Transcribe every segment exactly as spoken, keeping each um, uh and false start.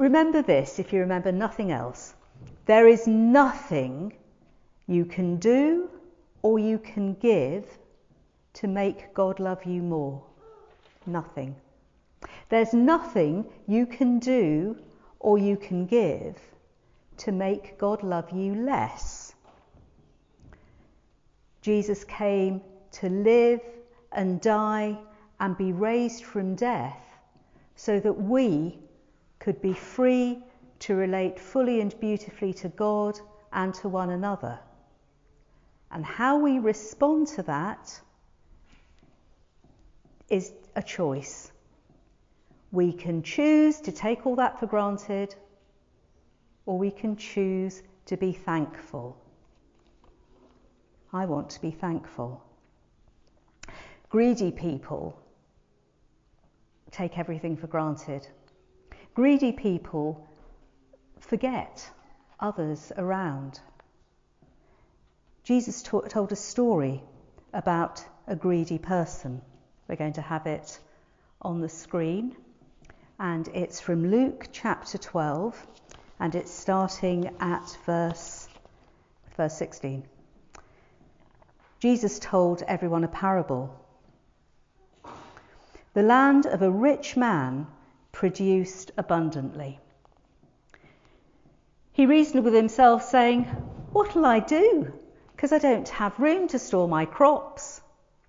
remember this, if you remember nothing else. There is nothing you can do or you can give to make God love you more. Nothing. There's nothing you can do or you can give to make God love you less. Jesus came to live and die and be raised from death so that we could be free to relate fully and beautifully to God and to one another. And how we respond to that is a choice. We can choose to take all that for granted, or we can choose to be thankful. I want to be thankful. Greedy people take everything for granted. Greedy people forget others around. Jesus ta- told a story about a greedy person. We're going to have it on the screen, and it's from Luke chapter twelve, and it's starting at verse, verse sixteen. Jesus told everyone a parable. The land of a rich man produced abundantly. He reasoned with himself, saying, "What'll I do? Because I don't have room to store my crops."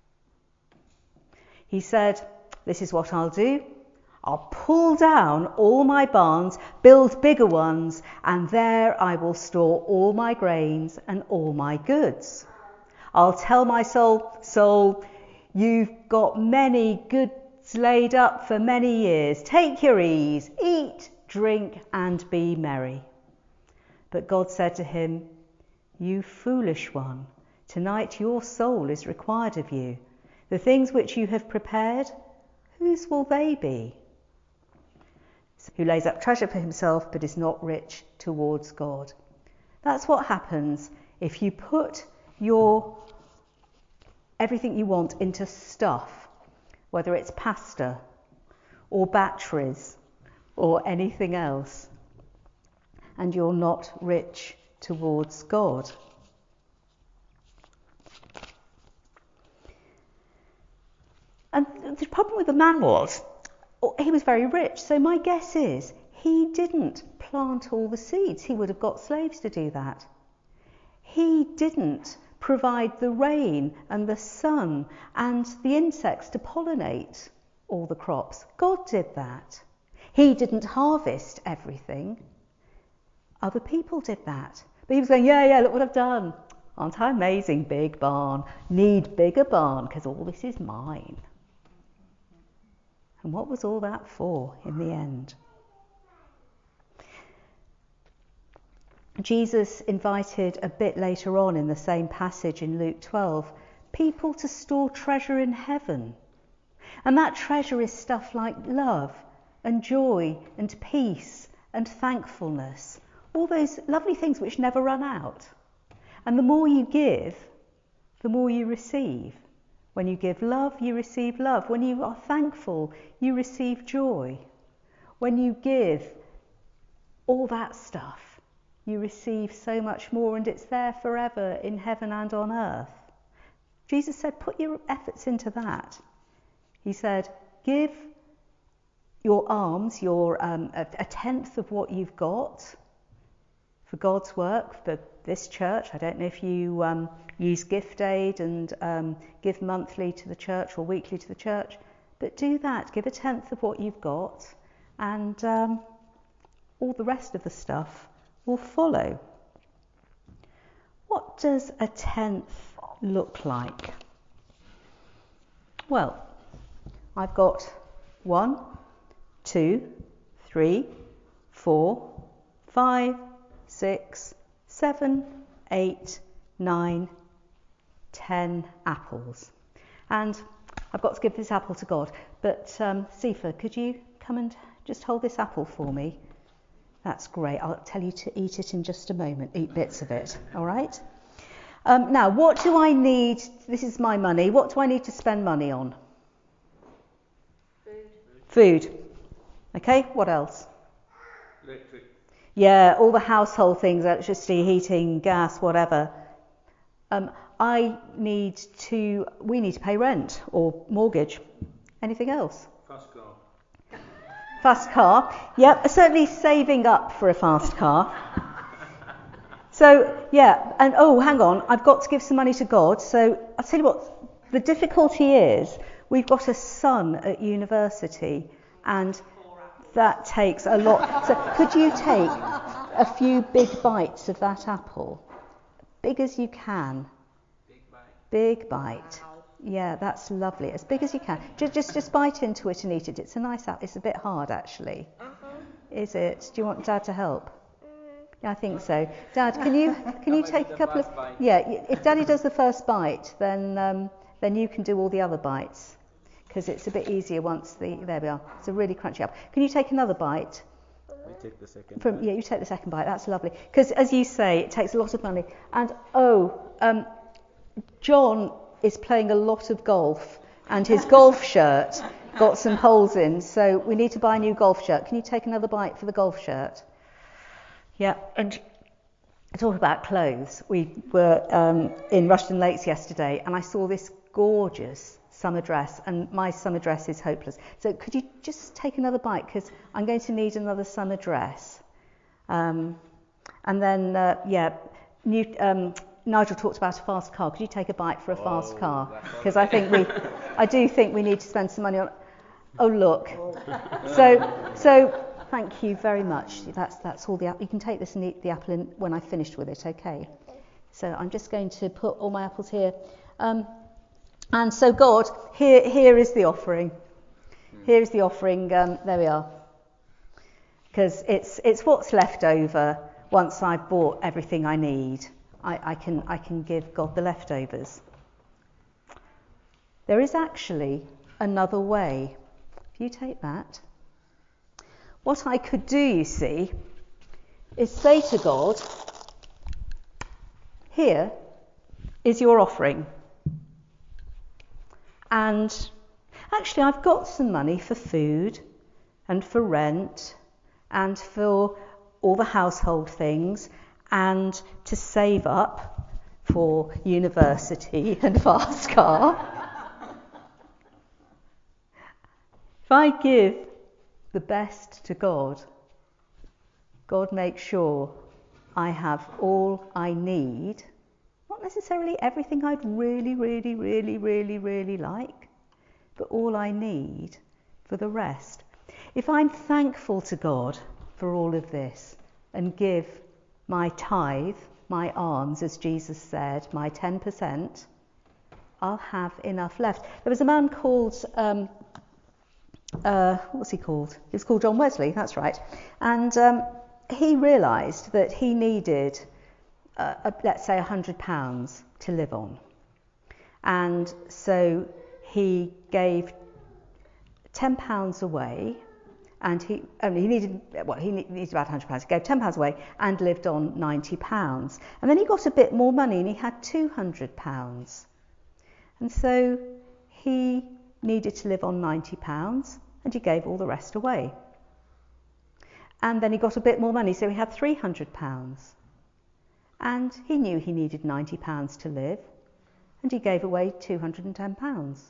He said, "This is what I'll do. I'll pull down all my barns, build bigger ones, and there I will store all my grains and all my goods. I'll tell my soul, soul, you've got many goods laid up for many years. Take your ease, eat, drink, and be merry." But God said to him, "You foolish one, tonight your soul is required of you. The things which you have prepared, whose will they be? Who lays up treasure for himself but is not rich towards God." That's what happens if you put your everything you want into stuff, whether it's pasta or batteries or anything else, and you're not rich towards God. And the problem with the man was, he was very rich, so my guess is he didn't plant all the seeds. He would have got slaves to do that. He didn't provide the rain and the sun and the insects to pollinate all the crops. God did that. He didn't harvest everything. Other people did that. But he was going, yeah, yeah, look what I've done. Aren't I amazing? Big barn. Need bigger barn because all this is mine. And what was all that for in the end? Jesus invited a bit later on in the same passage in Luke twelve, people to store treasure in heaven. And that treasure is stuff like love and joy and peace and thankfulness. All those lovely things which never run out. And the more you give, the more you receive. When you give love, you receive love. When you are thankful, you receive joy. When you give all that stuff, you receive so much more, and it's there forever in heaven and on earth. Jesus said, put your efforts into that. He said, give your alms, your um, a, a tenth of what you've got for God's work, for this church. I don't know if you um, use gift aid and um, give monthly to the church or weekly to the church, but do that. Give a tenth of what you've got, and um, all the rest of the stuff will follow. What does a tenth look like? Well, I've got one, two, three, four, five, six, seven, eight, nine, ten apples. And I've got to give this apple to God. But um, Sifa, could you come and just hold this apple for me? That's great. I'll tell you to eat it in just a moment. Eat bits of it. All right? Um, now, what do I need? This is my money. What do I need to spend money on? Food. Food. Okay, what else? Electric. Yeah, all the household things, electricity, heating, gas, whatever. Um, I need to, we need to pay rent or mortgage. Anything else? Fast car. Fast car. Yep, certainly saving up for a fast car. So, yeah, and oh, hang on, I've got to give some money to God. So, I'll tell you what, the difficulty is, we've got a son at university, and that takes a lot. So, could you take a few big bites of that apple? Big as you can. Big bite. Big bite. Yeah, that's lovely. As big as you can. Just, just, just bite into it and eat it. It's a nice apple. It's a bit hard, actually. Uh-huh. Is it? Do you want Dad to help? Yeah, I think so. Dad, can you can you take a couple of? Yeah, if Daddy does the first bite, then um, then you can do all the other bites, because it's a bit easier once the. There we are. It's a really crunchy apple. Can you take another bite? I take the second. From, bite. yeah, you take the second bite. That's lovely. Because as you say, it takes a lot of money. And oh, um, John is playing a lot of golf, and his golf shirt got some holes in. So we need to buy a new golf shirt. Can you take another bite for the golf shirt? Yeah, and talk about clothes. We were um, in Rushden Lakes yesterday, and I saw this gorgeous summer dress, and my summer dress is hopeless. So could you just take another bite, because I'm going to need another summer dress. Um, and then, uh, yeah, new, um, Nigel talked about a fast car. Could you take a bite for a fast Oh, car? that's Because I think we, I do think we need to spend some money on. Oh look. So, so. Thank you very much. That's that's all the apple. You can take this and eat the apple in when I've finished with it, okay? So I'm just going to put all my apples here. Um, and so God, here here is the offering. Here is the offering. Um, there we are. Because it's it's what's left over once I've bought everything I need. I, I can I can give God the leftovers. There is actually another way. If you take that. What I could do, you see, is say to God, here is your offering. And actually, I've got some money for food and for rent and for all the household things and to save up for university and fast car. If I give the best to God, God makes sure I have all I need, not necessarily everything I'd really, really, really, really, really like, but all I need for the rest. If I'm thankful to God for all of this and give my tithe, my alms, as Jesus said, my ten percent, I'll have enough left. There was a man called um, Uh, what was he called? He was called John Wesley, that's right. And um, he realised that he needed, uh, a, let's say, one hundred pounds to live on. And so he gave ten pounds away, and he only he needed, well, he needed about one hundred pounds. He gave ten pounds away and lived on ninety pounds. And then he got a bit more money, and he had two hundred pounds. And so he needed to live on ninety pounds, and he gave all the rest away. And then he got a bit more money, so he had three hundred pounds. And he knew he needed ninety pounds to live, and he gave away two hundred ten pounds.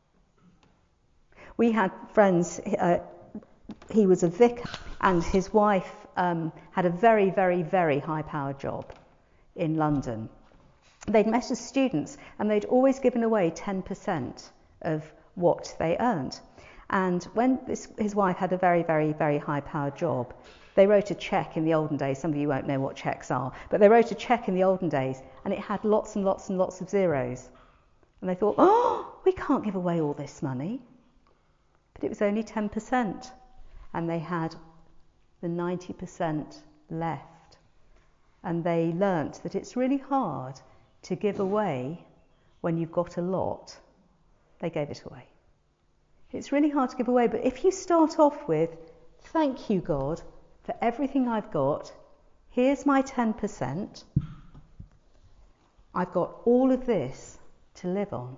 We had friends, uh, he was a vicar, and his wife um, had a very, very, very high-powered job in London. They'd met as students, and they'd always given away ten percent of what they earned. And when this, his wife had a very, very, very high-powered job, they wrote a cheque in the olden days. Some of you won't know what cheques are, but they wrote a cheque in the olden days, and it had lots and lots and lots of zeros. And they thought, oh, we can't give away all this money. But it was only ten percent, and they had the ninety percent left. And they learnt that it's really hard to give away when you've got a lot. They gave it away. It's really hard to give away, but if you start off with, thank you, God, for everything I've got, here's my ten percent, I've got all of this to live on.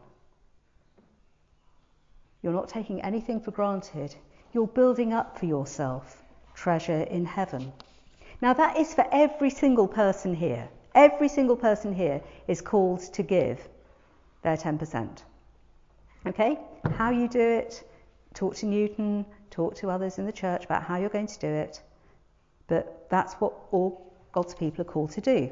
You're not taking anything for granted. You're building up for yourself treasure in heaven. Now that is for every single person here. Every single person here is called to give their ten percent. Okay? How you do it, talk to Newton, talk to others in the church about how you're going to do it. But that's what all God's people are called to do.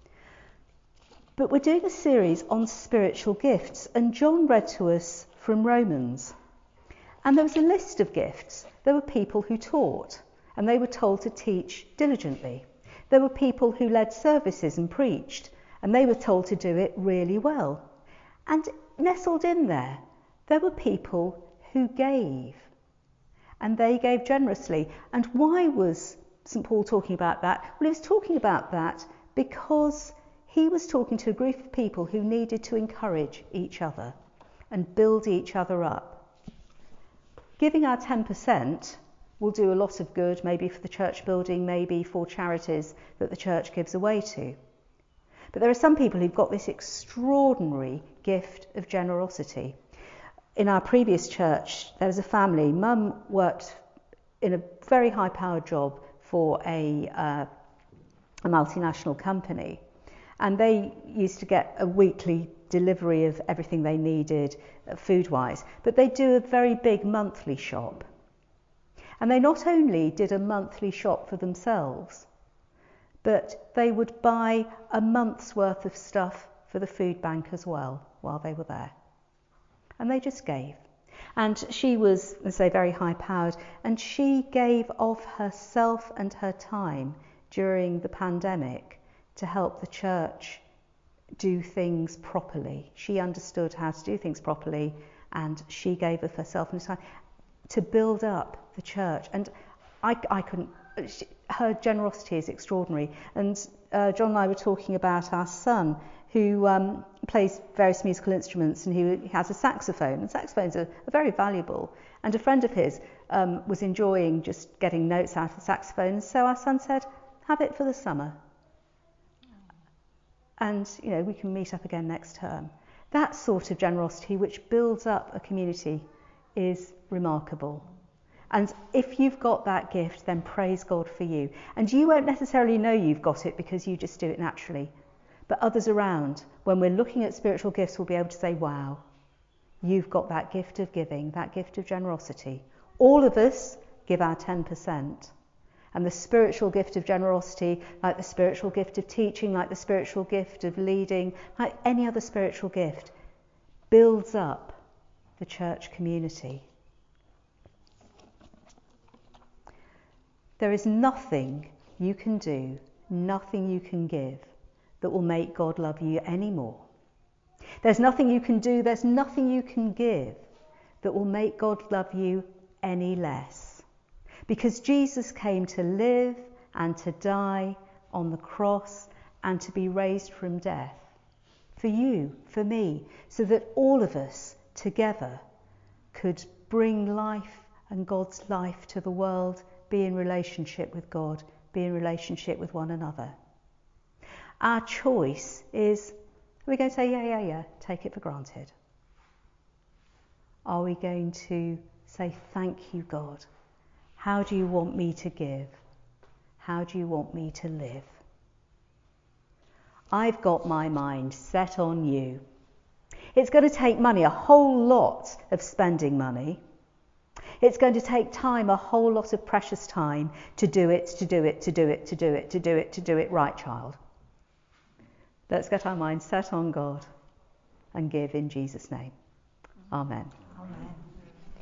But we're doing a series on spiritual gifts, and John read to us from Romans. And there was a list of gifts. There were people who taught, and they were told to teach diligently. There were people who led services and preached, and they were told to do it really well. And nestled in there, there were people who gave, and they gave generously. And why was Saint Paul talking about that? Well, he was talking about that because he was talking to a group of people who needed to encourage each other and build each other up. Giving our ten percent will do a lot of good, maybe for the church building, maybe for charities that the church gives away to. But there are some people who've got this extraordinary gift of generosity. In our previous church, there was a family. Mum worked in a very high-powered job for a, uh, a multinational company, and they used to get a weekly delivery of everything they needed uh, food-wise, but they do a very big monthly shop. And they not only did a monthly shop for themselves, but they would buy a month's worth of stuff for the food bank as well while they were there. And they just gave. And she was, let's say, very high-powered, and she gave of herself and her time during the pandemic to help the church do things properly. She understood how to do things properly, and she gave of herself and her time to build up the church. And I, I couldn't, she, her generosity is extraordinary. And uh, John and I were talking about our son, who um, plays various musical instruments, and he, he has a saxophone. And saxophones are, are very valuable. And a friend of his um, was enjoying just getting notes out of the saxophone. And so our son said, have it for the summer. And, you know, we can meet up again next term. That sort of generosity, which builds up a community, is remarkable. And if you've got that gift, then praise God for you. And you won't necessarily know you've got it because you just do it naturally. But others around, when we're looking at spiritual gifts, will be able to say, wow, you've got that gift of giving, that gift of generosity. All of us give our ten percent. And the spiritual gift of generosity, like the spiritual gift of teaching, like the spiritual gift of leading, like any other spiritual gift, builds up the church community. There is nothing you can do, nothing you can give that will make God love you any more. There's nothing you can do, there's nothing you can give that will make God love you any less. Because Jesus came to live and to die on the cross and to be raised from death for you, for me, so that all of us together could bring life and God's life to the world, be in relationship with God, be in relationship with one another. Our choice is, are we going to say, yeah, yeah, yeah, take it for granted? Are we going to say, thank you, God? How do you want me to give? How do you want me to live? I've got my mind set on you. It's going to take money, a whole lot of spending money. It's going to take time, a whole lot of precious time to do it, to do it, to do it, to do it, to do it, to do it right, child. Let's get our minds set on God and give in Jesus' name. Amen.